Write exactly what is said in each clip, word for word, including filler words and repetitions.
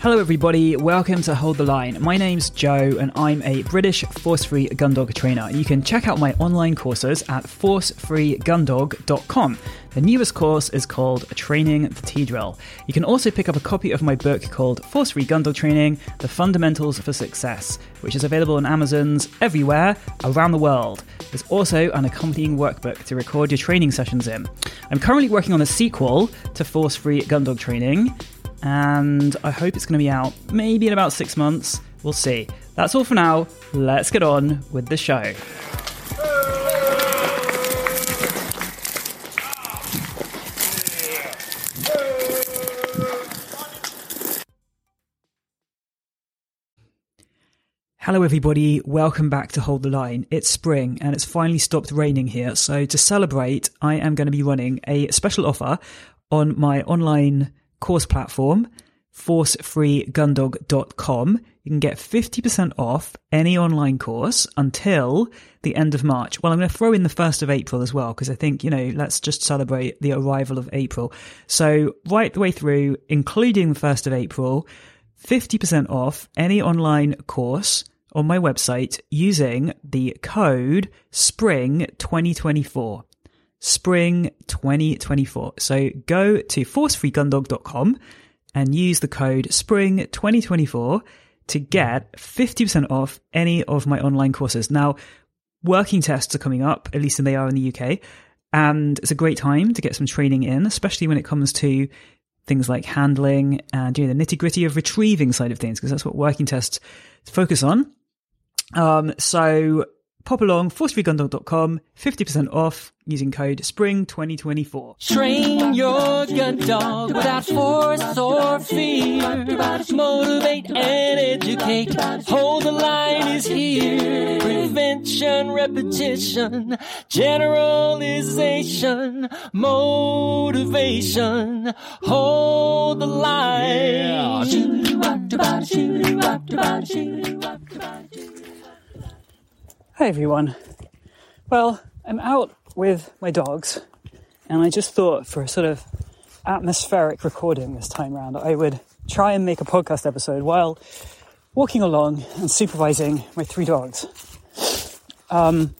Hello everybody, welcome to Hold the Line. My name's Joe and I'm a British force-free gun dog trainer. You can check out my online courses at force free gun dog dot com. The newest course is called Training the T-Drill. You can also pick up a copy of my book called Force Free Gun Dog Training, The Fundamentals for Success, which is available on Amazon's everywhere around the world. There's also an accompanying workbook to record your training sessions in. I'm currently working on a sequel to Force Free Gun Dog Training, and I hope it's going to be out maybe in about six months. We'll see. That's all for now. Let's get on with the show. Hello everybody, welcome back to Hold the Line. It's spring and it's finally stopped raining here, so to celebrate I am going to be running a special offer on my online course platform, force free gun dog dot com. You can get fifty percent off any online course until the end of March. Well, I'm going to throw in the first of April as well, because I think, you know, let's just celebrate the arrival of April. So right the way through, including the first of April, fifty percent off any online course on my website using the code spring twenty twenty-four. spring twenty twenty-four. So go to force free gun dog dot com and use the code spring twenty twenty-four to get fifty percent off any of my online courses. Now, working tests are coming up, at least they are in the U K, and it's a great time to get some training in, especially when it comes to things like handling and, you know, the nitty-gritty of retrieving side of things, because that's what working tests focus on. Um, so pop along, force free gun dog dot com, fifty percent off using code spring twenty twenty-four. Train your gun dog without force or fear. Motivate and educate. Hold the line is here. Prevention, repetition, generalization, motivation. Hold the line. Hi everyone. Well, I'm out with my dogs and I just thought for a sort of atmospheric recording this time round I would try and make a podcast episode while walking along and supervising my three dogs. Um,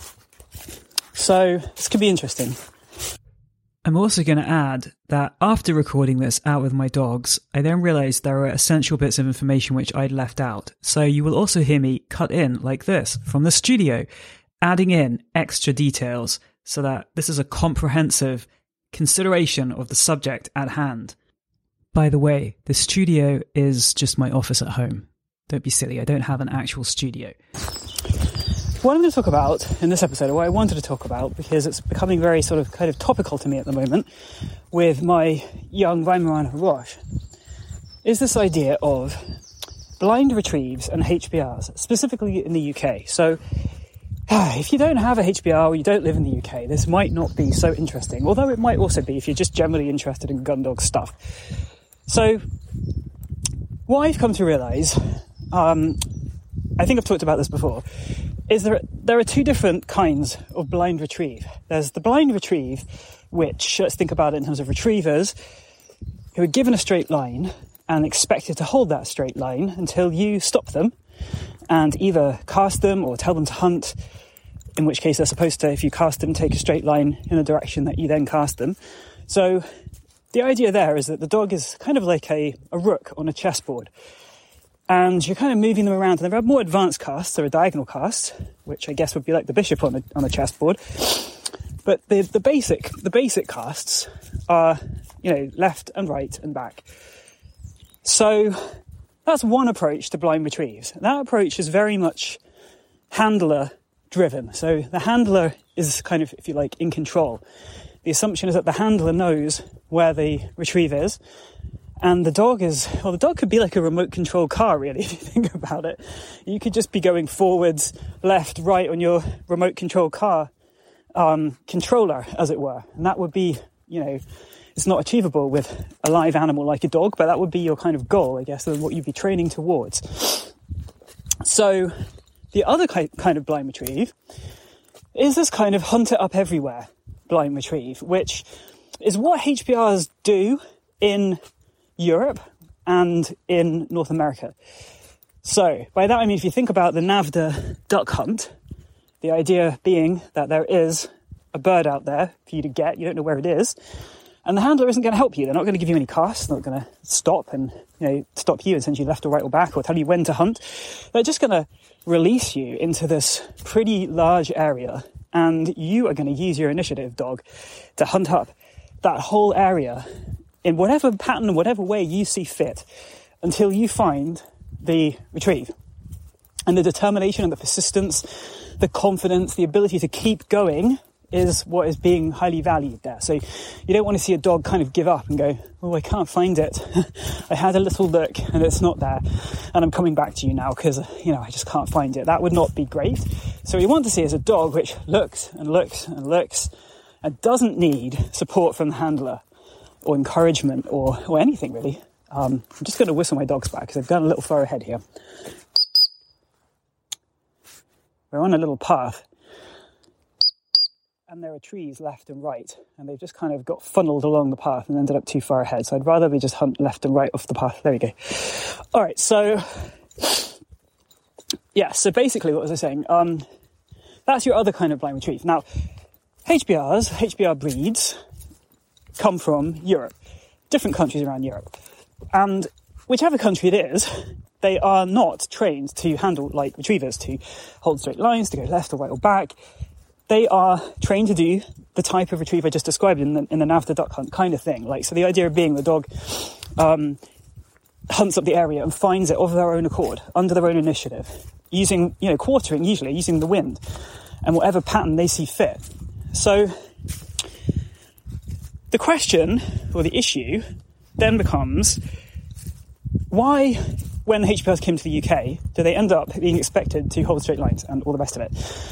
so this could be interesting. I'm also going to add that after recording this out with my dogs, I then realised there were essential bits of information which I'd left out. So you will also hear me cut in like this from the studio, adding in extra details so that this is a comprehensive consideration of the subject at hand. By the way, the studio is just my office at home. Don't be silly, I don't have an actual studio. What I'm going to talk about in this episode, or what I wanted to talk about, because it's becoming very sort of kind of topical to me at the moment with my young Weimaraner Roche, is this idea of blind retrieves and H B Rs, specifically in the U K. So if you don't have a H B R or you don't live in the U K, this might not be so interesting, although it might also be if you're just generally interested in gun dog stuff. So what I've come to realise, um, I think I've talked about this before, is there there are two different kinds of blind retrieve. There's the blind retrieve, which, let's think about it in terms of retrievers, who are given a straight line and expected to hold that straight line until you stop them and either cast them or tell them to hunt, in which case they're supposed to, if you cast them, take a straight line in the direction that you then cast them. So the idea there is that the dog is kind of like a, a rook on a chessboard. And you're kind of moving them around. And there are more advanced casts. There are diagonal casts, which I guess would be like the bishop on a, on a chessboard. But the, the basic the basic casts are, you know, left and right and back. So that's one approach to blind retrieves. That approach is very much handler driven. So the handler is kind of, if you like, in control. The assumption is that the handler knows where the retrieve is. And the dog is, well, the dog could be like a remote control car, really, if you think about it. You could just be going forwards, left, right on your remote control car um, controller, as it were. And that would be, you know, it's not achievable with a live animal like a dog, but that would be your kind of goal, I guess, and what you'd be training towards. So the other kind of blind retrieve is this kind of hunt it up everywhere blind retrieve, which is what H B Rs do in Europe, and in North America. So by that I mean, if you think about the NAVHDA duck hunt, the idea being that there is a bird out there for you to get, you don't know where it is, and the handler isn't going to help you. They're not going to give you any casts, they're not going to stop and, you know, stop you and send you left or right or back or tell you when to hunt. They're just going to release you into this pretty large area, and you are going to use your initiative dog to hunt up that whole area in whatever pattern, whatever way you see fit, until you find the retrieve. And the determination and the persistence, the confidence, the ability to keep going is what is being highly valued there. So you don't want to see a dog kind of give up and go, oh, I can't find it. I had a little look and it's not there, and I'm coming back to you now because, you know, I just can't find it. That would not be great. So what you want to see is a dog which looks and looks and looks and doesn't need support from the handler or encouragement or, or anything really. Um, I'm just going to whistle my dogs back because they've gone a little far ahead here. We're on a little path, and there are trees left and right, and they've just kind of got funneled along the path and ended up too far ahead. So I'd rather we just hunt left and right off the path. There we go. All right, so yeah, so basically what was I saying? Um, that's your other kind of blind retrieve. Now, H B Rs, H B R breeds come from Europe, different countries around Europe. And whichever country it is, they are not trained to handle like retrievers, to hold straight lines, to go left or right or back. They are trained to do the type of retrieve I just described in the, in the NAVHDA duck hunt kind of thing. Like, so the idea of being the dog um, hunts up the area and finds it of their own accord, under their own initiative, using, you know, quartering, usually using the wind and whatever pattern they see fit. So the question or the issue then becomes, why, when the H B Rs came to the U K, do they end up being expected to hold straight lines and all the rest of it?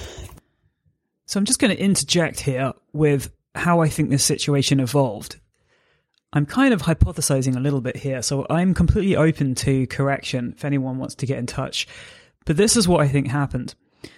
So I'm just going to interject here with how I think this situation evolved. I'm kind of hypothesizing a little bit here, so I'm completely open to correction if anyone wants to get in touch. But this is what I think happened.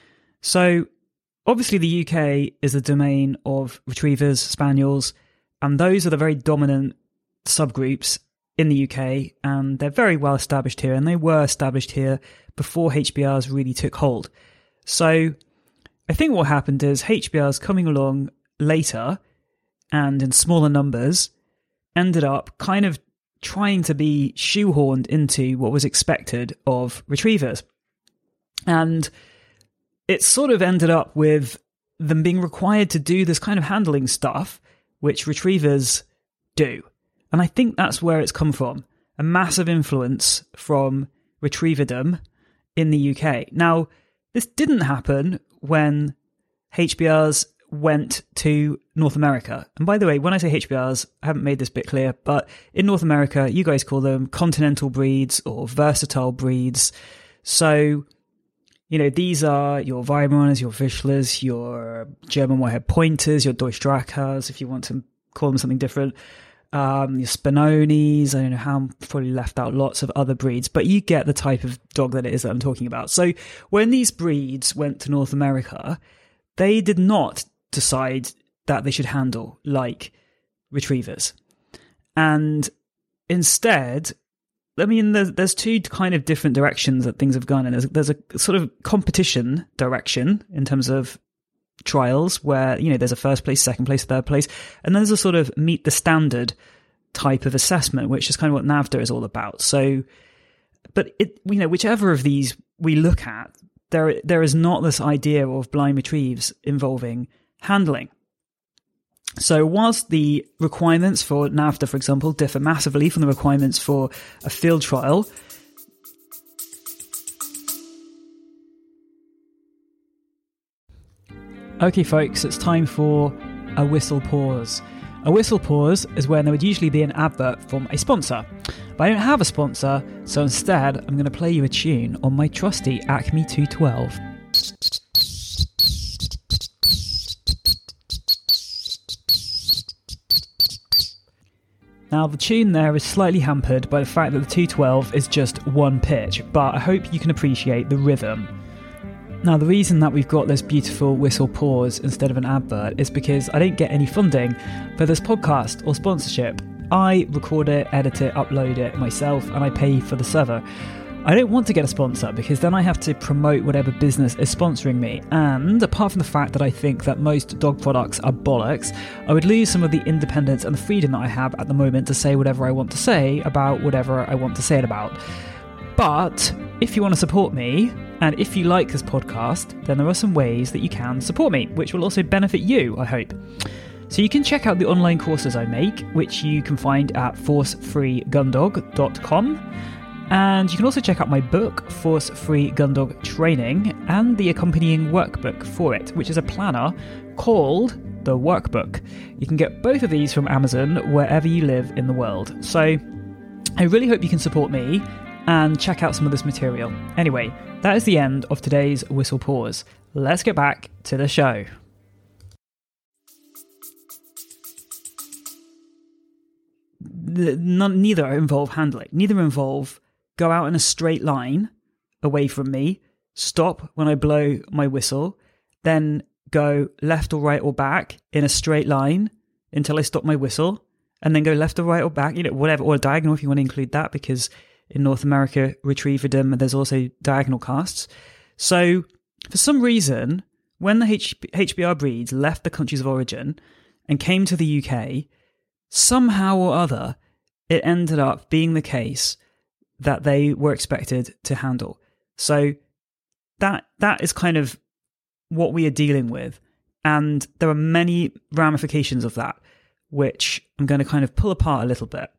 So obviously the U K is the domain of retrievers, spaniels, and those are the very dominant subgroups in the U K, and they're very well established here, and they were established here before H B Rs really took hold. So I think what happened is H B Rs coming along later and in smaller numbers ended up kind of trying to be shoehorned into what was expected of retrievers. And it sort of ended up with them being required to do this kind of handling stuff, which retrievers do. And I think that's where it's come from. A massive influence from retrieverdom in the U K. Now, this didn't happen when H B Rs went to North America. And by the way, when I say H B Rs, I haven't made this bit clear, but in North America, you guys call them continental breeds or versatile breeds. So, you know, these are your Weimaraners, your Vischlers, your German Whitehead Pointers, your Deutsch Drachas, if you want to call them something different. Um, your Spanonis, I don't know how, I've probably left out lots of other breeds, but you get the type of dog that it is that I'm talking about. So when these breeds went to North America, they did not decide that they should handle like retrievers. And instead, I mean, there's, there's two kind of different directions that things have gone in. There's, there's a sort of competition direction in terms of trials where, you know, there's a first place, second place, third place, and then there's a sort of meet the standard type of assessment, which is kind of what NAVHDA is all about. So, but it, you know, whichever of these we look at, there there is not this idea of blind retrieves involving handling. So whilst the requirements for NAVHDA, for example, differ massively from the requirements for a field trial, okay, folks, it's time for a whistle pause. A whistle pause is when there would usually be an advert from a sponsor. But I don't have a sponsor, so instead I'm going to play you a tune on my trusty Acme two twelve. Now, the tune there is slightly hampered by the fact that the two twelve is just one pitch, but I hope you can appreciate the rhythm. Now, the reason that we've got this beautiful whistle pause instead of an advert is because I don't get any funding for this podcast or sponsorship, I record it, edit it, upload it myself, and I pay for the server. I don't want to get a sponsor because then I have to promote whatever business is sponsoring me. And apart from the fact that I think that most dog products are bollocks, I would lose some of the independence and the freedom that I have at the moment to say whatever I want to say about whatever I want to say it about. But if you want to support me, and if you like this podcast, then there are some ways that you can support me, which will also benefit you, I hope. So you can check out the online courses I make, which you can find at force free gun dog dot com. And you can also check out my book, Force Free Gundog Training, and the accompanying workbook for it, which is a planner called The Workbook. You can get both of these from Amazon wherever you live in the world. So I really hope you can support me and check out some of this material. Anyway, that is the end of today's Whistle Pause. Let's get back to the show. None, neither involve handling. Neither involve go out in a straight line away from me, stop when I blow my whistle, then go left or right or back in a straight line until I stop my whistle, and then go left or right or back, you know, whatever, or diagonal if you want to include that, because in North America, retrieverdom, there's also diagonal casts. So for some reason, when the H- HBR breeds left the countries of origin and came to the U K, somehow or other, it ended up being the case that they were expected to handle. So that that is kind of what we are dealing with. And there are many ramifications of that, which I'm going to kind of pull apart a little bit.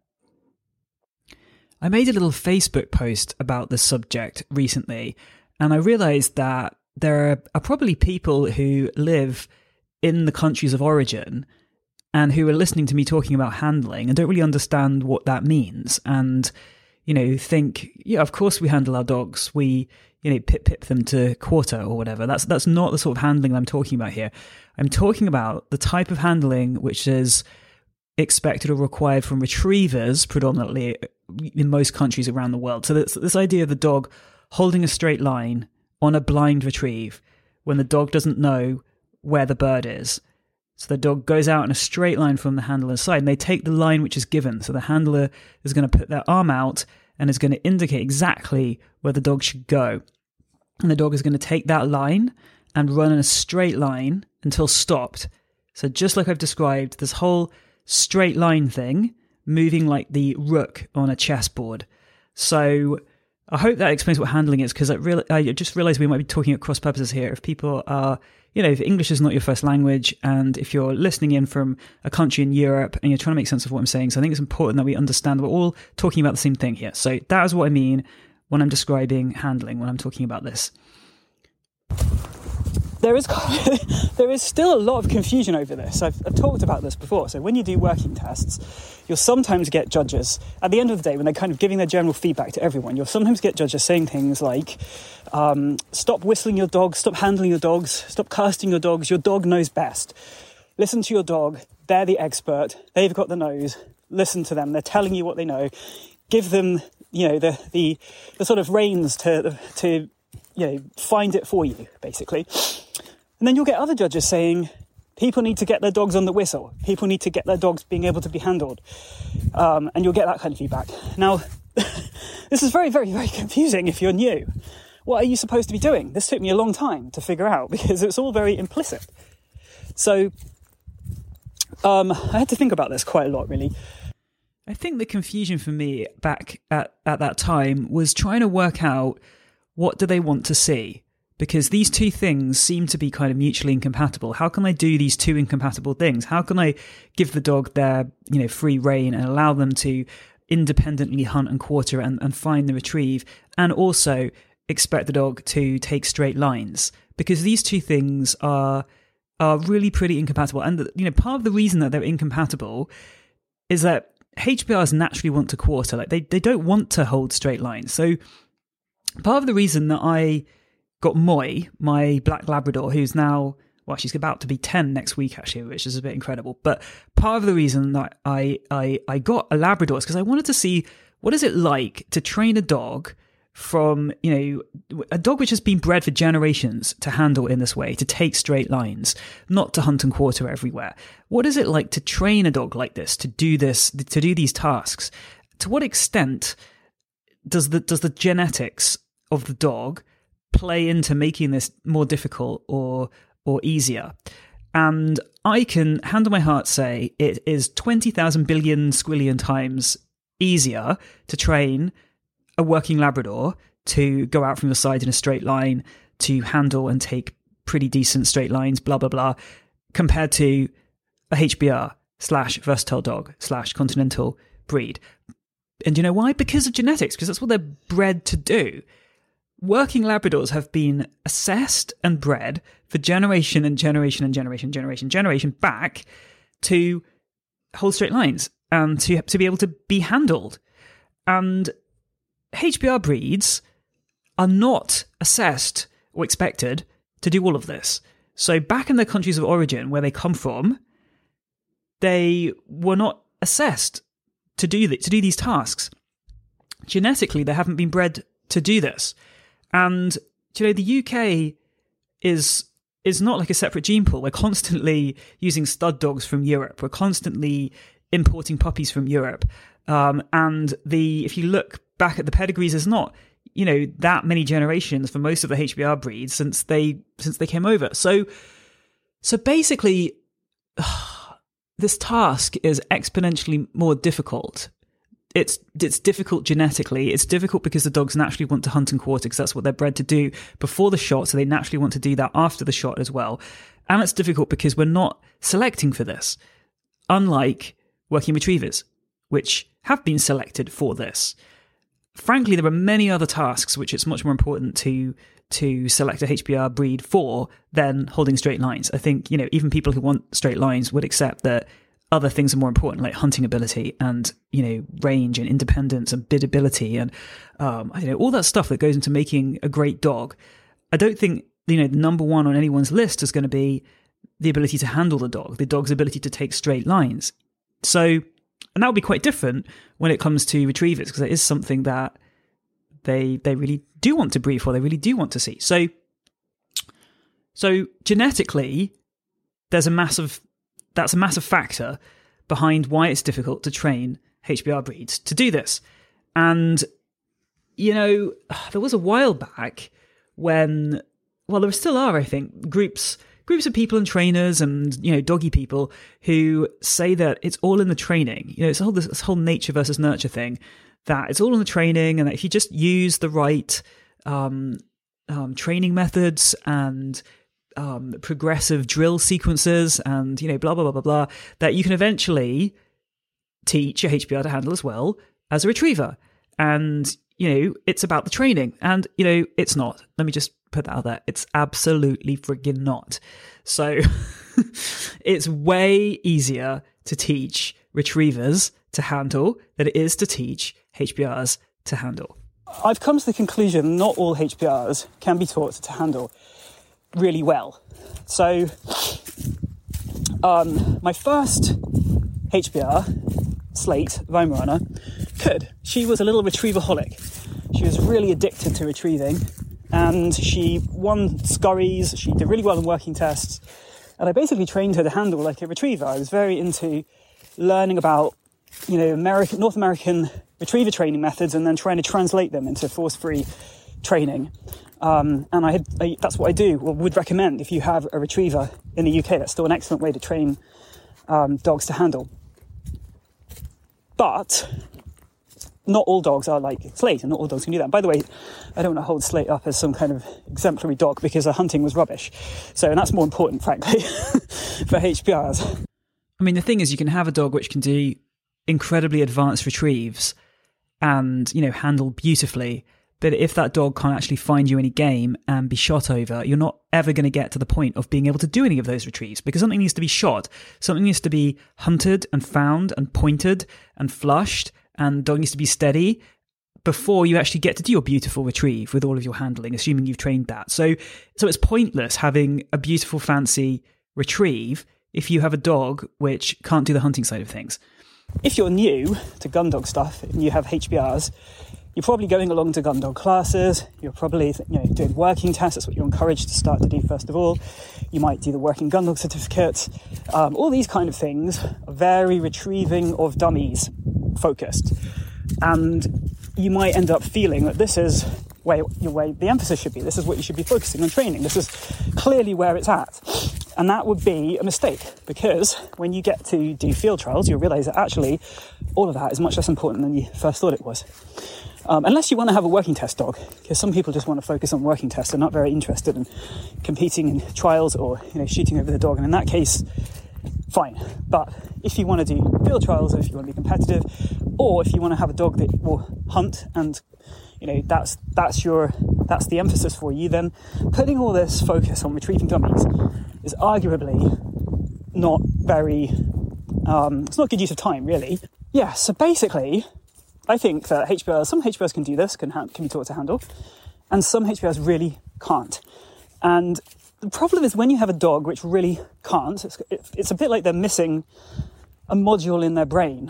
I made a little Facebook post about this subject recently, and I realized that there are probably people who live in the countries of origin and who are listening to me talking about handling and don't really understand what that means. And you know, think, yeah, of course we handle our dogs. We, you know, pip pip them to quarter or whatever. That's that's not the sort of handling I'm talking about here. I'm talking about the type of handling which is expected or required from retrievers, predominantly in most countries around the world. So this, this idea of the dog holding a straight line on a blind retrieve when the dog doesn't know where the bird is. So the dog goes out in a straight line from the handler's side, and they take the line which is given. So the handler is going to put their arm out and is going to indicate exactly where the dog should go. And the dog is going to take that line and run in a straight line until stopped. So just like I've described, this whole straight line thing, moving like the rook on a chessboard. So I hope that explains what handling is, because I, real, I just realised we might be talking at cross purposes here. If people are, you know, if English is not your first language, and if you're listening in from a country in Europe and you're trying to make sense of what I'm saying, so I think it's important that we understand we're all talking about the same thing here. So that is what I mean when I'm describing handling, when I'm talking about this. There is there is still a lot of confusion over this. I've, I've talked about this before. So when you do working tests, you'll sometimes get judges, at the end of the day, when they're kind of giving their general feedback to everyone, you'll sometimes get judges saying things like, um, stop whistling your dogs, stop handling your dogs, stop casting your dogs, your dog knows best. Listen to your dog, they're the expert, they've got the nose, listen to them, they're telling you what they know, give them, you know, the the, the sort of reins to to you know, find it for you, basically. And then you'll get other judges saying, people need to get their dogs on the whistle. People need to get their dogs being able to be handled. Um, and you'll get that kind of feedback. Now, this is very, very, very confusing if you're new. What are you supposed to be doing? This took me a long time to figure out because it's all very implicit. So um, I had to think about this quite a lot, really. I think the confusion for me back at, at that time was trying to work out, what do they want to see? Because these two things seem to be kind of mutually incompatible. How can I do these two incompatible things? How can I give the dog their, you know, free rein and allow them to independently hunt and quarter and, and find the retrieve, and also expect the dog to take straight lines? Because these two things are are really pretty incompatible. And, you know, part of the reason that they're incompatible is that H B Rs naturally want to quarter. Like they, they don't want to hold straight lines. So part of the reason that I got Moy, my black Labrador, who's now, well, she's about to be ten next week, actually, which is a bit incredible. But part of the reason that I I, I got a Labrador is because I wanted to see what is it like to train a dog from, you know, a dog which has been bred for generations to handle in this way, to take straight lines, not to hunt and quarter everywhere. What is it like to train a dog like this, to do this, to do these tasks? To what extent does the does the genetics of the dog play into making this more difficult or or easier? And I can, hand on my heart, say it is twenty thousand billion squillion times easier to train a working Labrador to go out from the side in a straight line, to handle and take pretty decent straight lines, blah, blah, blah, compared to a H B R slash versatile dog slash continental breed. And do you know why? Because of genetics, because that's what they're bred to do. Working Labradors have been assessed and bred for generation and generation and generation, generation, generation back to hold straight lines and to, to be able to be handled. And H B R breeds are not assessed or expected to do all of this. So back in their countries of origin, where they come from, they were not assessed to do th- to do these tasks. Genetically, they haven't been bred to do this. And, you know, the U K is is not like a separate gene pool. We're constantly using stud dogs from Europe. We're constantly importing puppies from Europe. Um, and the if you look back at the pedigrees, there's not, you know, that many generations for most of the H B R breeds since they since they came over. So, so basically, this task is exponentially more difficult. It's it's difficult genetically. It's difficult because the dogs naturally want to hunt and quarter, because that's what they're bred to do before the shot, so they naturally want to do that after the shot as well. And it's difficult because we're not selecting for this, unlike working retrievers, which have been selected for this. Frankly, there are many other tasks which it's much more important to to select a H B R breed for than holding straight lines. I think, you know, even people who want straight lines would accept that other things are more important, like hunting ability and, you know, range and independence and bidability and, um, I don't know, all that stuff that goes into making a great dog. I don't think, you know, the number one on anyone's list is going to be the ability to handle the dog, the dog's ability to take straight lines. So, and that would be quite different when it comes to retrievers, because it is something that they they really do want to breed for, they really do want to see. So, so genetically, there's a massive, that's a massive factor behind why it's difficult to train H B R breeds to do this. And, you know, there was a while back when, well, there still are, I think, groups groups of people and trainers and, you know, doggy people who say that it's all in the training. You know, it's all this, this whole nature versus nurture thing, that it's all in the training, and that if you just use the right um, um, training methods and um, progressive drill sequences and, you know, blah, blah, blah, blah, blah, that you can eventually teach a H B R to handle as well as a retriever. And, you know, it's about the training. And, you know, it's not. Let me just put that out there. It's absolutely friggin' not. So it's way easier to teach retrievers to handle than it is to teach H B Rs to handle. I've come to the conclusion not all H B Rs can be taught to handle really well. So um, my first H B R, Slate, Weimaraner, could. She was a little retriever-holic. She was really addicted to retrieving, and she won scurries. She did really well in working tests, and I basically trained her to handle like a retriever. I was very into learning about, you know, American, North American retriever training methods, and then trying to translate them into force-free training. Um, and I, had, I that's what I do, or would recommend if you have a retriever in the U K. That's still an excellent way to train um, dogs to handle. But not all dogs are like Slate, and not all dogs can do that. And by the way, I don't want to hold Slate up as some kind of exemplary dog, because her hunting was rubbish. So, and that's more important, frankly, for H B Rs. I mean, the thing is, you can have a dog which can do incredibly advanced retrieves and, you know, handle beautifully. But if that dog can't actually find you any game and be shot over, you're not ever going to get to the point of being able to do any of those retrieves, because something needs to be shot. Something needs to be hunted and found and pointed and flushed, and dog needs to be steady before you actually get to do your beautiful retrieve with all of your handling, assuming you've trained that. So, so it's pointless having a beautiful, fancy retrieve if you have a dog which can't do the hunting side of things. If you're new to gun dog stuff and you have H B Rs, you're probably going along to gun dog classes. You're probably you know doing working tests. That's what you're encouraged to start to do first of all. You might do the working gun dog certificate. Um, all these kind of things are very retrieving of dummies focused, and you might end up feeling that this is where your way the emphasis should be. This is what you should be focusing on training. This is clearly where it's at. And that would be a mistake, because when you get to do field trials, you'll realise that actually all of that is much less important than you first thought it was. Um, unless you want to have a working test dog, because some people just want to focus on working tests and not very interested in competing in trials or you know shooting over the dog. And in that case, fine. But if you want to do field trials, if you want to be competitive, or if you want to have a dog that will hunt and you know that's that's your that's the emphasis for you, then putting all this focus on retrieving dummies is arguably not very um, it's not good use of time, really. Yeah, so basically I think that H P Rs, some H P Rs can do this, can ha- can be taught to handle, and some H P Rs really can't. And the problem is when you have a dog which really can't, it's, it's a bit like they're missing a module in their brain.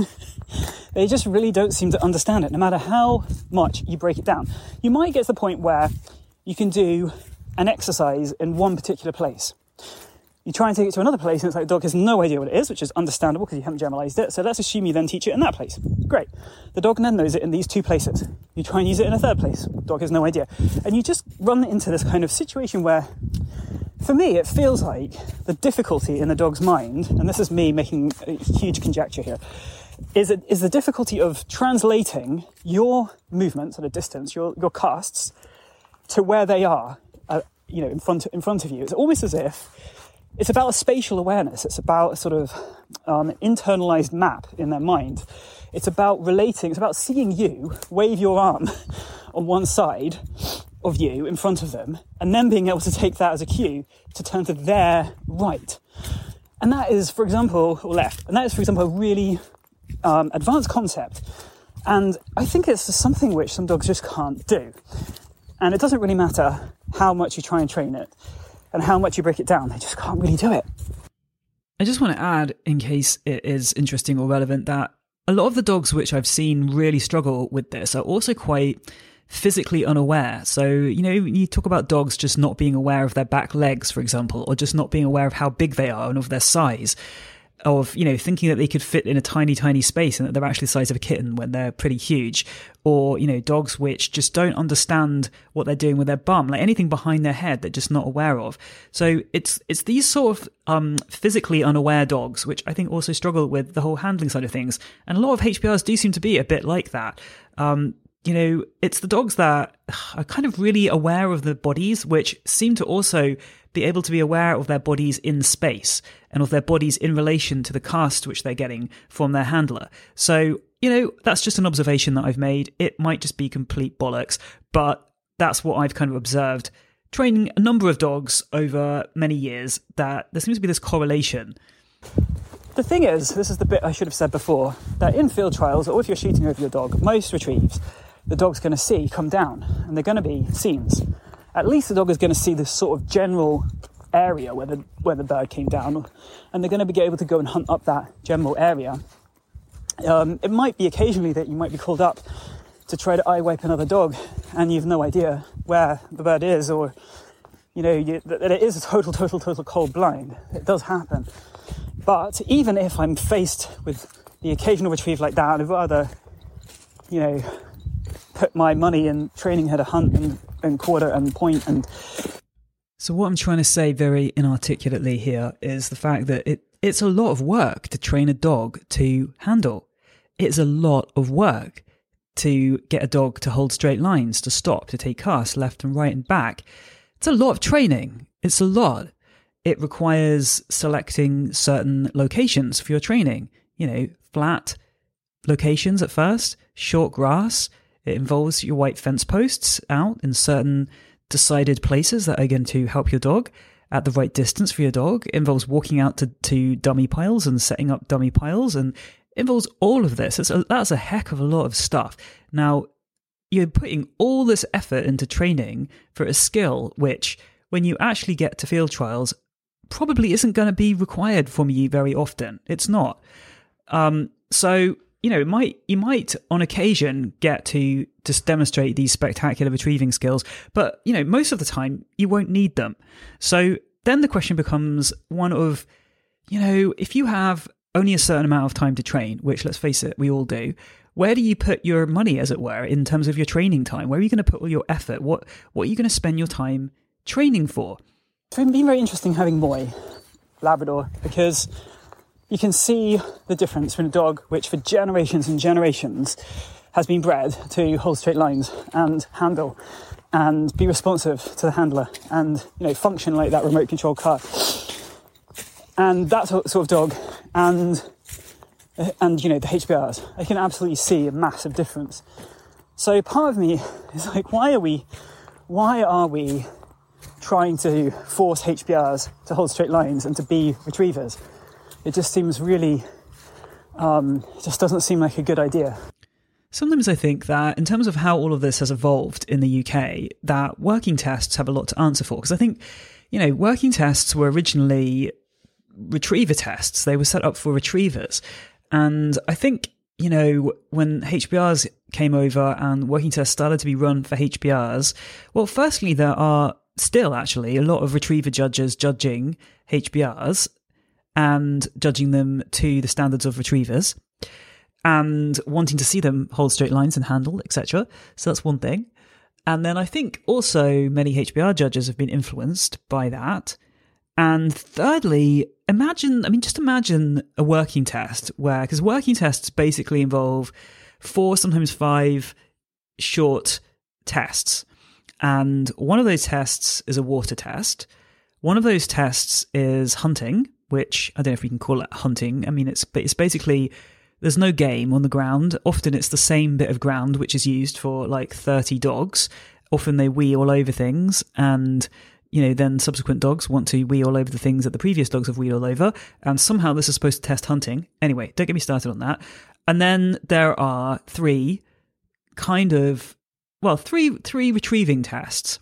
They just really don't seem to understand it, no matter how much you break it down. You might get to the point where you can do an exercise in one particular place. You try and take it to another place, and it's like the dog has no idea what it is, which is understandable because you haven't generalized it. So let's assume you then teach it in that place. Great. The dog then knows it in these two places. You try and use it in a third place. The dog has no idea. And you just run into this kind of situation where, for me, it feels like the difficulty in the dog's mind, and this is me making a huge conjecture here, is it, is the difficulty of translating your movements at a distance, your your casts, to where they are, uh, you know, in front in front of you. It's almost as if it's about a spatial awareness. It's about a sort of um, internalized map in their mind. It's about relating. It's about seeing you wave your arm on one side of you in front of them, and then being able to take that as a cue to turn to their right. And that is, for example, or left. And that is, for example, a really um, advanced concept. And I think it's something which some dogs just can't do. And it doesn't really matter how much you try and train it and how much you break it down. They just can't really do it. I just want to add, in case it is interesting or relevant, that a lot of the dogs which I've seen really struggle with this are also quite physically unaware. So, you know, you talk about dogs just not being aware of their back legs, for example, or just not being aware of how big they are and of their size, of, you know, thinking that they could fit in a tiny, tiny space and that they're actually the size of a kitten when they're pretty huge. Or, you know, dogs which just don't understand what they're doing with their bum, like anything behind their head they're just not aware of. So it's it's these sort of um, physically unaware dogs, which I think also struggle with the whole handling side of things. And a lot of H P Rs do seem to be a bit like that. Um, you know, it's the dogs that are kind of really aware of their bodies, which seem to also be able to be aware of their bodies in space and of their bodies in relation to the cast which they're getting from their handler. So, you know, that's just an observation that I've made. It might just be complete bollocks, but that's what I've kind of observed training a number of dogs over many years, that there seems to be this correlation. The thing is, this is the bit I should have said before, that in field trials, or if you're shooting over your dog, most retrieves, the dog's going to see come down, and they're going to be scenes. At least the dog is going to see this sort of general area where the where the bird came down, and they're going to be able to go and hunt up that general area. Um, it might be occasionally that you might be called up to try to eye wipe another dog, and you have no idea where the bird is, or you know you, that it is a total, total, total cold blind. It does happen. But even if I'm faced with the occasional retrieve like that, I'd rather, you know, put my money in training her to hunt and, and quarter and point and... So what I'm trying to say very inarticulately here is the fact that it, it's a lot of work to train a dog to handle. It's a lot of work to get a dog to hold straight lines, to stop, to take casts left and right and back. It's a lot of training. It's a lot. It requires selecting certain locations for your training. You know, flat locations at first, short grass. It involves your white fence posts out in certain decided places that are going to help your dog at the right distance for your dog. It involves walking out to, to dummy piles and setting up dummy piles, and it involves all of this. It's a, that's a heck of a lot of stuff. Now, you're putting all this effort into training for a skill which, when you actually get to field trials, probably isn't going to be required from you very often. It's not. Um, so you know, it might you might on occasion get to just demonstrate these spectacular retrieving skills, but you know, most of the time you won't need them. So then the question becomes one of, you know, if you have only a certain amount of time to train, which let's face it, we all do, where do you put your money, as it were, in terms of your training time? Where are you going to put all your effort? What what are you going to spend your time training for? It's been very interesting having Moy, Labrador, because you can see the difference between a dog which for generations and generations has been bred to hold straight lines and handle and be responsive to the handler and, you know, function like that remote control car. And that sort of dog and, and you know, the H B Rs, I can absolutely see a massive difference. So part of me is like, why are we, why are we trying to force H B Rs to hold straight lines and to be retrievers? It just seems really, um, it just doesn't seem like a good idea. Sometimes I think that in terms of how all of this has evolved in the U K, that working tests have a lot to answer for. Because I think, you know, working tests were originally retriever tests. They were set up for retrievers. And I think, you know, when H B Rs came over and working tests started to be run for H B Rs, well, firstly, there are still actually a lot of retriever judges judging H B Rs and judging them to the standards of retrievers and wanting to see them hold straight lines and handle, et cetera. So that's one thing. And then I think also many H B R judges have been influenced by that. And thirdly, imagine, I mean, just imagine a working test where, because working tests basically involve four, sometimes five short tests. And one of those tests is a water test. One of those tests is hunting, which I don't know if we can call it hunting. I mean, it's it's basically, there's no game on the ground. Often it's the same bit of ground which is used for like thirty dogs. Often they wee all over things, and you know, then subsequent dogs want to wee all over the things that the previous dogs have weed all over, and somehow this is supposed to test hunting. Anyway, don't get me started on that. And then there are three kind of, well, three three retrieving tests.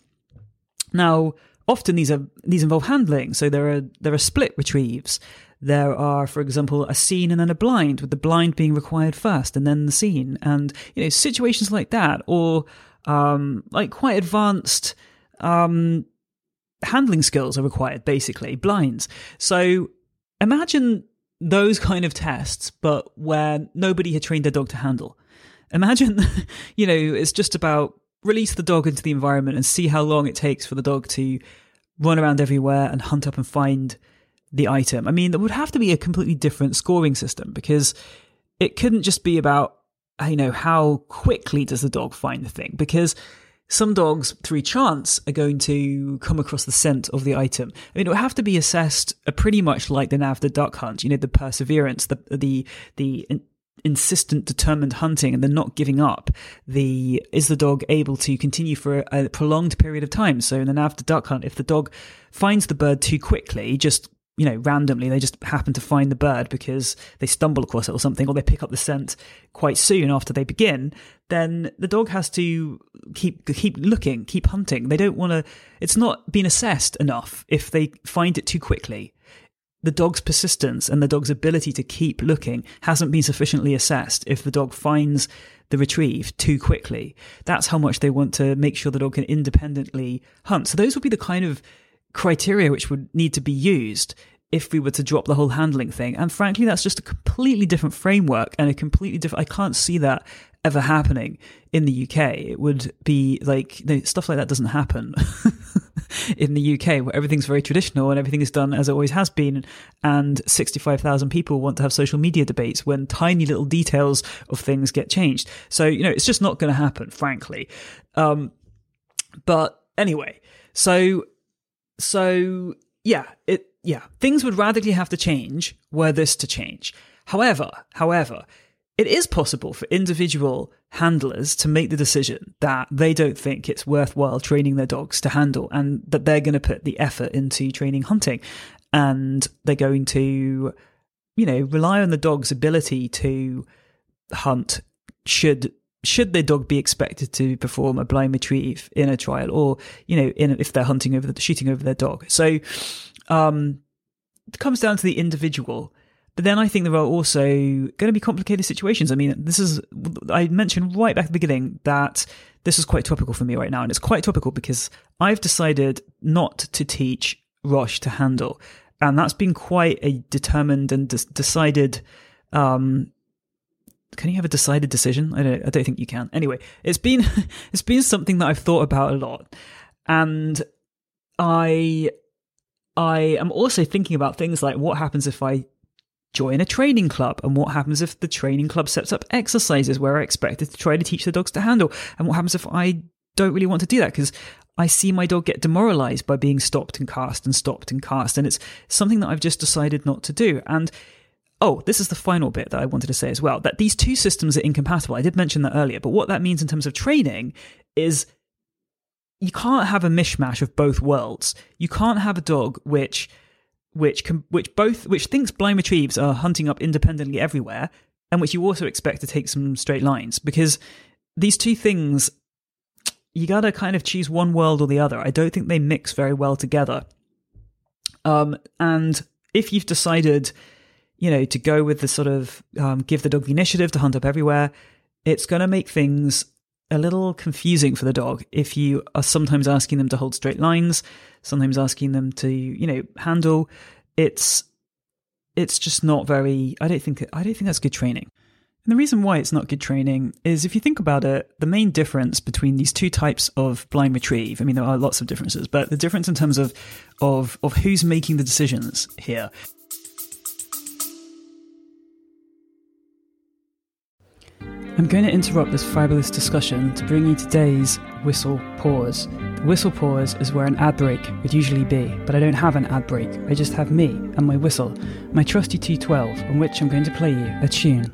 Now, often these are these involve handling, so there are there are split retrieves. There are, for example, a scene and then a blind, with the blind being required first and then the scene, and you know, situations like that, or um, like quite advanced um, handling skills are required, basically blinds. So imagine those kind of tests, but where nobody had trained their dog to handle. Imagine, you know, it's just about release the dog into the environment and see how long it takes for the dog to run around everywhere and hunt up and find the item. I mean, there would have to be a completely different scoring system, because it couldn't just be about, you know, how quickly does the dog find the thing, because some dogs, through chance, are going to come across the scent of the item. I mean, it would have to be assessed uh, pretty much like the N A V, the duck hunt, you know, the perseverance, the the the in- insistent, determined hunting, and the not giving up. The is the dog able to continue for a, a prolonged period of time? So in the N A V, the duck hunt, if the dog finds the bird too quickly, just, you know, randomly, they just happen to find the bird because they stumble across it or something, or they pick up the scent quite soon after they begin, then the dog has to keep keep looking, keep hunting. They don't want to, it's not been assessed enough if they find it too quickly. The dog's persistence and the dog's ability to keep looking hasn't been sufficiently assessed if the dog finds the retrieve too quickly. That's how much they want to make sure the dog can independently hunt. So those would be the kind of criteria which would need to be used if we were to drop the whole handling thing. And frankly, that's just a completely different framework and a completely different, I can't see that ever happening in the U K. It would be like, no, stuff like that doesn't happen in the U K, where everything's very traditional and everything is done as it always has been. And sixty-five thousand people want to have social media debates when tiny little details of things get changed. So, you know, it's just not going to happen, frankly. Um, but anyway, so, so yeah, it, yeah, things would radically have to change were this to change. However, however, it is possible for individual handlers to make the decision that they don't think it's worthwhile training their dogs to handle, and that they're going to put the effort into training hunting, and they're going to, you know, rely on the dog's ability to hunt should should their dog be expected to perform a blind retrieve in a trial, or, you know, in if they're hunting over the, shooting over their dog. So um, it comes down to the individual. But then I think there are also going to be complicated situations. I mean, this is, I mentioned right back at the beginning that this is quite topical for me right now. And it's quite topical because I've decided not to teach Roche to handle. And that's been quite a determined and de- decided, um, can you have a decided decision? I don't, I don't think you can. Anyway, it's been, it's been something that I've thought about a lot. And I, I am also thinking about things like what happens if I join a training club, and what happens if the training club sets up exercises where I expected to try to teach the dogs to handle, and what happens if I don't really want to do that because I see my dog get demoralized by being stopped and cast and stopped and cast, and it's something that I've just decided not to do. And oh, this is the final bit that I wanted to say as well, that these two systems are incompatible. I did mention that earlier, but what that means in terms of training is you can't have a mishmash of both worlds. You can't have a dog which which can, which both which thinks blind retrieves are hunting up independently everywhere, and which you also expect to take some straight lines, because these two things, you gotta kind of choose one world or the other. I don't think they mix very well together. Um, and if you've decided, you know, to go with the sort of um, give the dog the initiative to hunt up everywhere, it's going to make things a little confusing for the dog if you are sometimes asking them to hold straight lines, sometimes asking them to, you know, handle. It's it's just not very. I don't think I don't think that's good training. And the reason why it's not good training is, if you think about it, the main difference between these two types of blind retrieve, I mean, there are lots of differences, but the difference in terms of of of who's making the decisions here. I'm going to interrupt this fabulous discussion to bring you today's Whistle Pause. The Whistle Pause is where an ad break would usually be, but I don't have an ad break. I just have me and my whistle, my trusty T twelve, on which I'm going to play you a tune.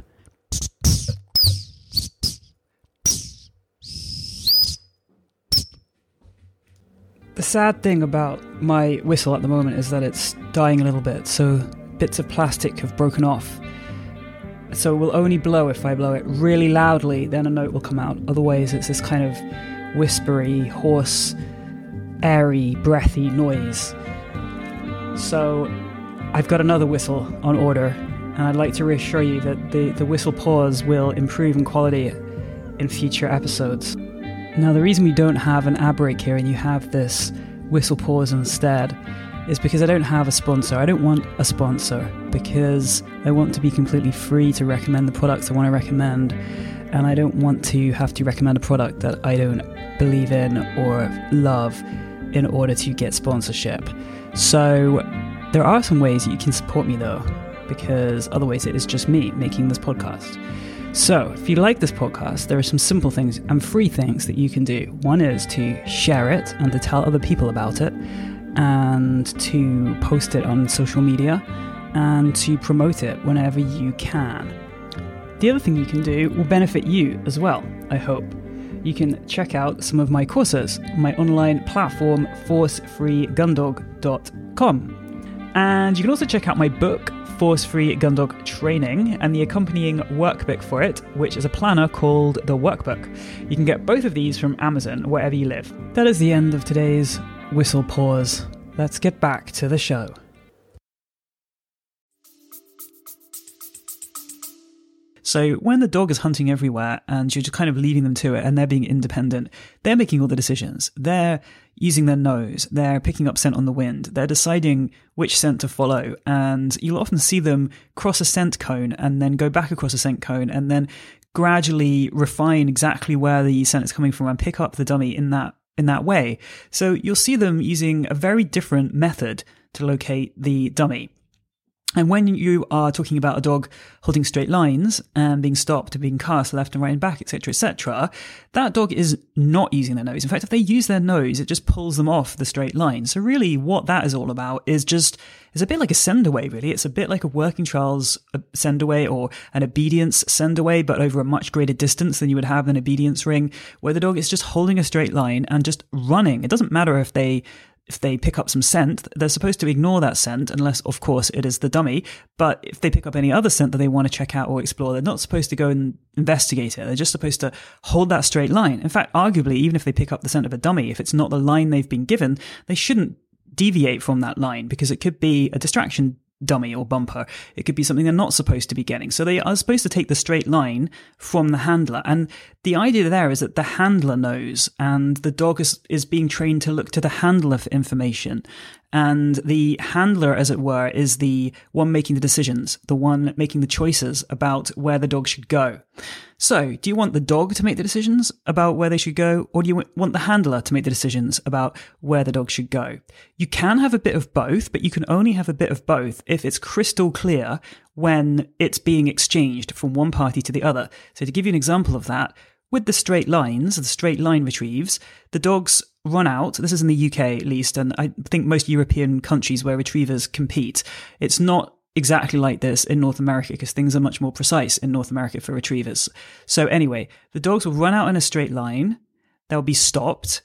The sad thing about my whistle at the moment is that it's dying a little bit, so bits of plastic have broken off. So it will only blow if I blow it really loudly, then a note will come out. Otherwise, it's this kind of whispery, hoarse, airy, breathy noise. So I've got another whistle on order, and I'd like to reassure you that the, the whistle pause will improve in quality in future episodes. Now, the reason we don't have an ad break here and you have this whistle pause instead is because I don't have a sponsor. I don't want a sponsor because I want to be completely free to recommend the products I want to recommend, and I don't want to have to recommend a product that I don't believe in or love in order to get sponsorship. So there are some ways that you can support me though, because otherwise it is just me making this podcast. So if you like this podcast, there are some simple things and free things that you can do. One is to share it and to tell other people about it, and to post it on social media, and to promote it whenever you can. The other thing you can do will benefit you as well, I hope. You can check out some of my courses on my online platform, force free gun dog dot com. And you can also check out my book, Force Free Gun Dog Training, and the accompanying workbook for it, which is a planner called The Workbook. You can get both of these from Amazon, wherever you live. That is the end of today's Whistle Pause. Let's get back to the show. So when the dog is hunting everywhere and you're just kind of leaving them to it and they're being independent, they're making all the decisions. They're using their nose, they're picking up scent on the wind, they're deciding which scent to follow, and you'll often see them cross a scent cone and then go back across a scent cone and then gradually refine exactly where the scent is coming from and pick up the dummy in that in that way. So you'll see them using a very different method to locate the dummy. And when you are talking about a dog holding straight lines and being stopped and being cast left and right and back, et cetera, et cetera, that dog is not using their nose. In fact, if they use their nose, it just pulls them off the straight line. So really what that is all about is just, it's a bit like a send away, really. It's a bit like a working trials send away or an obedience send away, but over a much greater distance than you would have an obedience ring, where the dog is just holding a straight line and just running. It doesn't matter if they If they pick up some scent, they're supposed to ignore that scent unless, of course, it is the dummy. But if they pick up any other scent that they want to check out or explore, they're not supposed to go and investigate it. They're just supposed to hold that straight line. In fact, arguably, even if they pick up the scent of a dummy, if it's not the line they've been given, they shouldn't deviate from that line because it could be a distraction dummy or bumper. It could be something they're not supposed to be getting. So they are supposed to take the straight line from the handler. And the idea there is that the handler knows, and the dog is, is being trained to look to the handler for information. And the handler, as it were, is the one making the decisions, the one making the choices about where the dog should go. So, do you want the dog to make the decisions about where they should go, or do you want the handler to make the decisions about where the dog should go? You can have a bit of both, but you can only have a bit of both if it's crystal clear when it's being exchanged from one party to the other. So to give you an example of that, with the straight lines, the straight line retrieves, the dogs run out. This is in the U K at least, and I think most European countries where retrievers compete. It's not exactly like this in North America because things are much more precise in North America for retrievers. So anyway, the dogs will run out in a straight line, they'll be stopped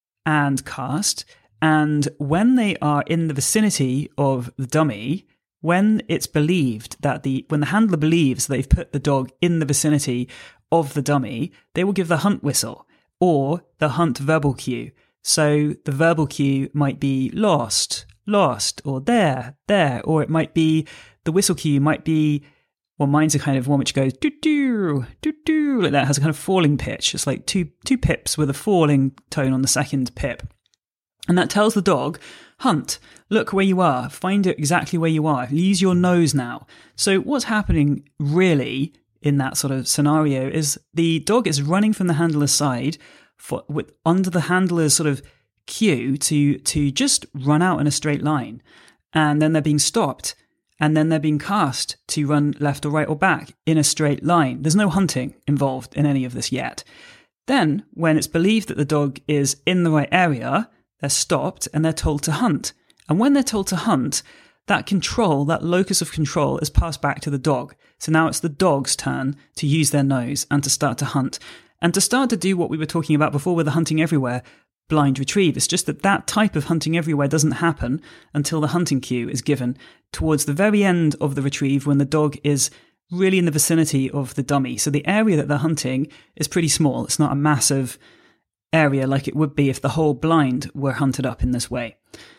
and cast, and when they are in the vicinity of the dummy, when it's believed that the, when the handler believes they've put the dog in the vicinity of the dummy, they will give the hunt whistle or the hunt verbal cue. So the verbal cue might be lost, lost, or there, there, or it might be, the whistle cue might be, well, mine's a kind of one which goes doo-doo, doo-doo, like that, has a kind of falling pitch. It's like two two pips with a falling tone on the second pip. And that tells the dog, hunt, look where you are, find it exactly where you are, use your nose now. So what's happening really in that sort of scenario is the dog is running from the handler's side for, with, under the handler's sort of cue to to just run out in a straight line, and then they're being stopped, and then they're being cast to run left or right or back in a straight line. There's no hunting involved in any of this yet. Then, when it's believed that the dog is in the right area, they're stopped and they're told to hunt. And when they're told to hunt, that control, that locus of control, is passed back to the dog. So now it's the dog's turn to use their nose and to start to hunt. And to start to do what we were talking about before with the hunting everywhere, blind retrieve. It's just that that type of hunting everywhere doesn't happen until the hunting cue is given towards the very end of the retrieve when the dog is really in the vicinity of the dummy. So the area that they're hunting is pretty small. It's not a massive area like it would be if the whole blind were hunted up in this way.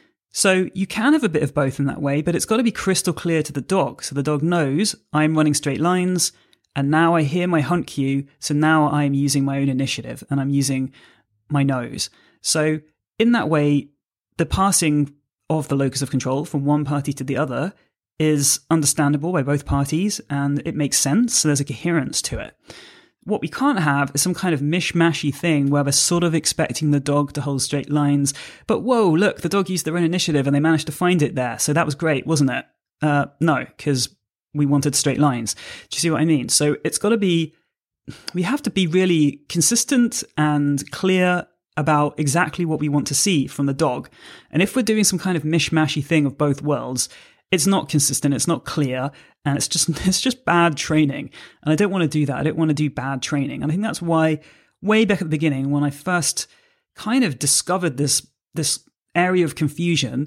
So you can have a bit of both in that way, but it's got to be crystal clear to the dog. So the dog knows I'm running straight lines, and now I hear my hunt cue, so now I'm using my own initiative and I'm using my nose. So in that way, the passing of the locus of control from one party to the other is understandable by both parties, and it makes sense, so there's a coherence to it. What we can't have is some kind of mishmashy thing where we're sort of expecting the dog to hold straight lines, but whoa, look, the dog used their own initiative and they managed to find it there, so that was great, wasn't it? Uh, no, because we wanted straight lines. Do you see what I mean? So it's got to be, we have to be really consistent and clear about exactly what we want to see from the dog. And if we're doing some kind of mishmashy thing of both worlds, it's not consistent, it's not clear, and it's just it's just bad training. And I don't want to do that. I don't want to do bad training. And I think that's why, way back at the beginning, when I first kind of discovered this this area of confusion,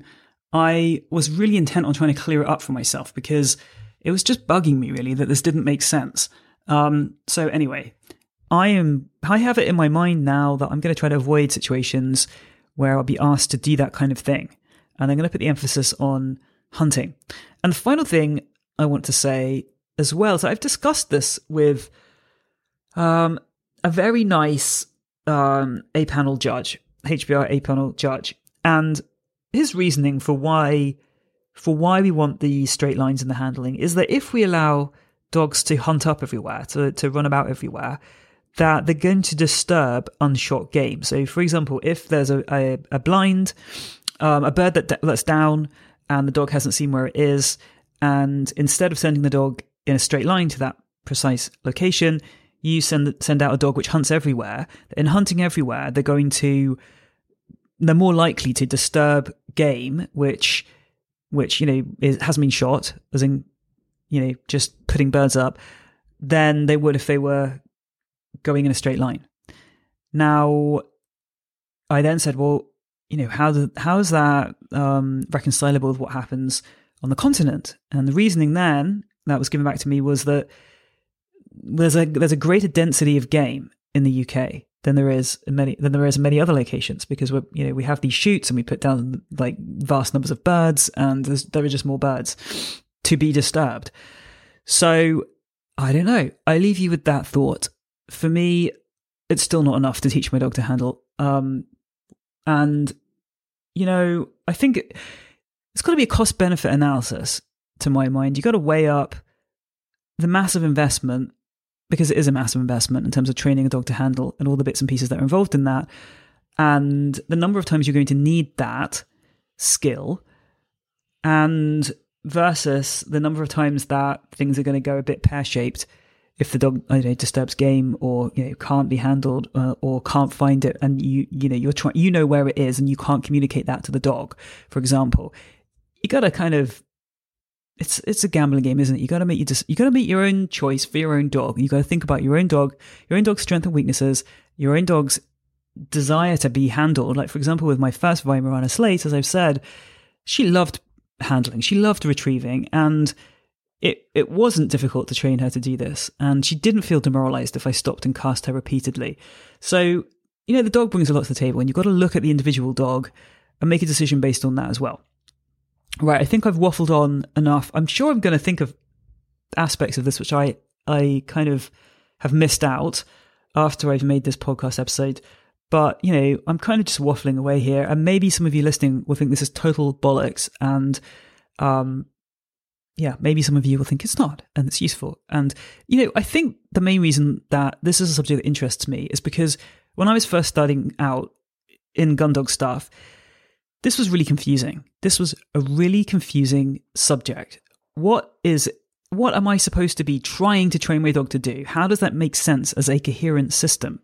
I was really intent on trying to clear it up for myself, because it was just bugging me, really, that this didn't make sense. Um, so anyway, I am I have it in my mind now that I'm going to try to avoid situations where I'll be asked to do that kind of thing. And I'm going to put the emphasis on hunting. And the final thing I want to say as well, so I've discussed this with um, a very nice um, A-panel judge, H B R A-panel judge, and his reasoning for why for why we want the straight lines in the handling is that if we allow dogs to hunt up everywhere, to, to run about everywhere, that they're going to disturb unshot game. So, for example, if there's a, a, a blind, um, a bird that that's down, and the dog hasn't seen where it is, and instead of sending the dog in a straight line to that precise location, you send send out a dog which hunts everywhere. In hunting everywhere, they're going to, they're more likely to disturb game, which, which you know is, hasn't been shot, as in, you know, just putting birds up, than they would if they were going in a straight line. Now, I then said, well, you know, how the, how is that um, reconcilable with what happens on the continent? And the reasoning then that was given back to me was that there's a there's a greater density of game in the U K than there is in many than there is in many other locations, because we're you know we have these chutes and we put down like vast numbers of birds, and there's, there are just more birds to be disturbed. So I don't know. I leave you with that thought. For me, it's still not enough to teach my dog to handle. Um, and you know, I think it, it's got to be a cost benefit analysis. To my mind, you got to weigh up the massive investment, because it is a massive investment in terms of training a dog to handle and all the bits and pieces that are involved in that, and the number of times you're going to need that skill, and versus the number of times that things are going to go a bit pear-shaped if the dog, I don't know, disturbs game, or you know can't be handled, uh, or can't find it, and you you know you're trying, you know where it is, and you can't communicate that to the dog, for example. You got to kind of It's it's a gambling game, isn't it? You got to make you just you got to make your own choice for your own dog. You got to think about your own dog, your own dog's strengths and weaknesses, your own dog's desire to be handled. Like for example, with my first Weimaraner Slate, as I've said, she loved handling, she loved retrieving, and it it wasn't difficult to train her to do this, and she didn't feel demoralized if I stopped and cast her repeatedly. So you know the dog brings a lot to the table, and you've got to look at the individual dog and make a decision based on that as well. Right, I think I've waffled on enough. I'm sure I'm going to think of aspects of this which I, I kind of have missed out after I've made this podcast episode. But, you know, I'm kind of just waffling away here. And maybe some of you listening will think this is total bollocks. And, um, yeah, maybe some of you will think it's not and it's useful. And, you know, I think the main reason that this is a subject that interests me is because when I was first starting out in gun dog stuff, this was really confusing. This was a really confusing subject. What is, what am I supposed to be trying to train my dog to do? How does that make sense as a coherent system?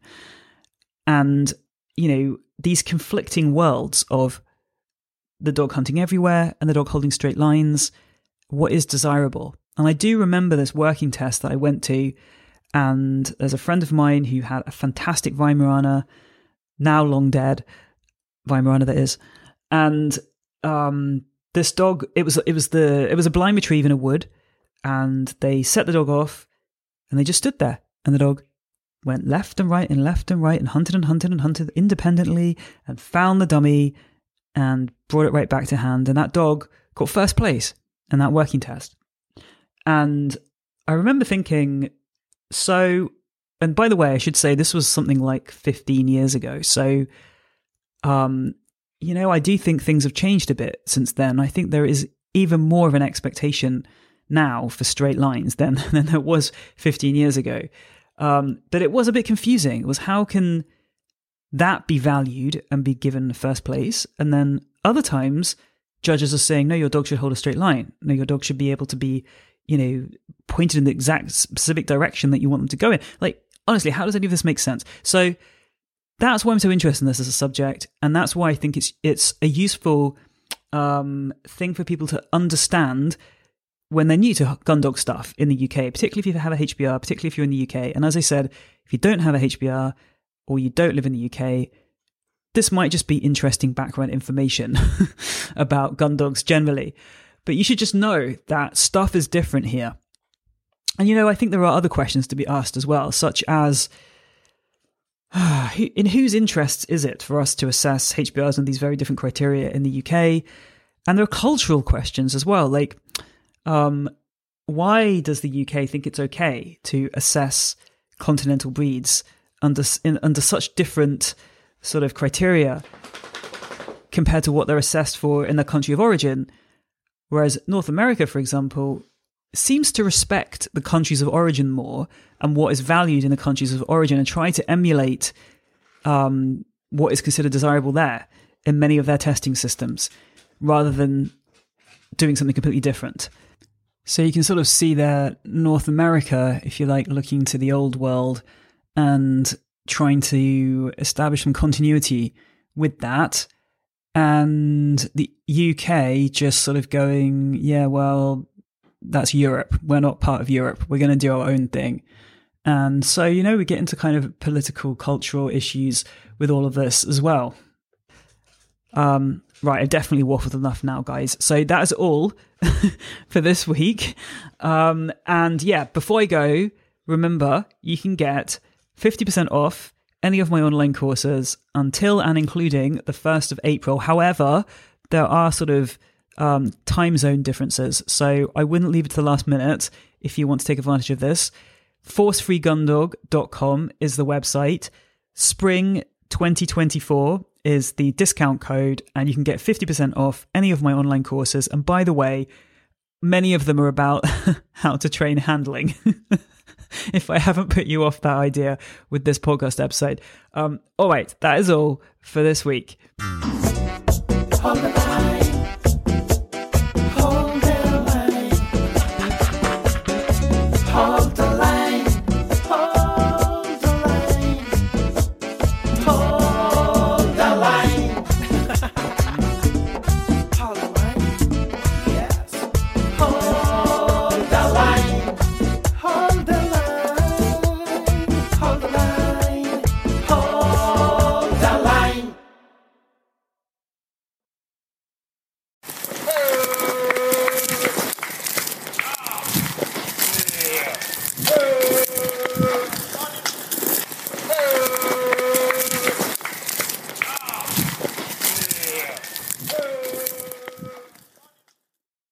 And, you know, these conflicting worlds of the dog hunting everywhere and the dog holding straight lines, what is desirable? And I do remember this working test that I went to, and there's a friend of mine who had a fantastic Weimaraner, now long dead, Weimaraner that is. And um, this dog, it was it was the it was a blind retrieve in a wood, and they set the dog off, and they just stood there, and the dog went left and right and left and right and hunted and hunted and hunted independently and found the dummy and brought it right back to hand. And that dog got first place in that working test. And I remember thinking, so, and by the way, I should say this was something like fifteen years ago. So, um. You know, I do think things have changed a bit since then. I think there is even more of an expectation now for straight lines than, than there was fifteen years ago. Um, but it was a bit confusing. It was, how can that be valued and be given first place? And then other times, judges are saying, no, your dog should hold a straight line. No, your dog should be able to be, you know, pointed in the exact specific direction that you want them to go in. Like, honestly, how does any of this make sense? So that's why I'm so interested in this as a subject, and that's why I think it's it's a useful um, thing for people to understand when they're new to gun dog stuff in the U K, particularly if you have a H B R, particularly if you're in the U K. And as I said, if you don't have a H B R or you don't live in the U K, this might just be interesting background information about gun dogs generally. But you should just know that stuff is different here. And, you know, I think there are other questions to be asked as well, such as, in whose interests is it for us to assess H B Rs and these very different criteria in the U K? And there are cultural questions as well, like um, why does the U K think it's okay to assess continental breeds under in, under such different sort of criteria compared to what they're assessed for in their country of origin? Whereas North America, for example, seems to respect the countries of origin more and what is valued in the countries of origin, and try to emulate um, what is considered desirable there in many of their testing systems, rather than doing something completely different. So you can sort of see there North America, if you like, looking to the old world and trying to establish some continuity with that, and the U K just sort of going, yeah, well, that's Europe. We're not part of Europe. We're going to do our own thing. And so, you know, we get into kind of political, cultural issues with all of this as well. Um, right, I've definitely waffled enough now, guys. So that is all for this week. Um, and yeah, before I go, remember, you can get fifty percent off any of my online courses until and including the first of April. However, there are sort of um, time zone differences, so I wouldn't leave it to the last minute if you want to take advantage of this. force free gundog dot com is the website. Spring twenty twenty-four is the discount code, and you can get fifty percent off any of my online courses. And by the way, many of them are about how to train handling. If I haven't put you off that idea with this podcast episode. Um, all right, that is all for this week.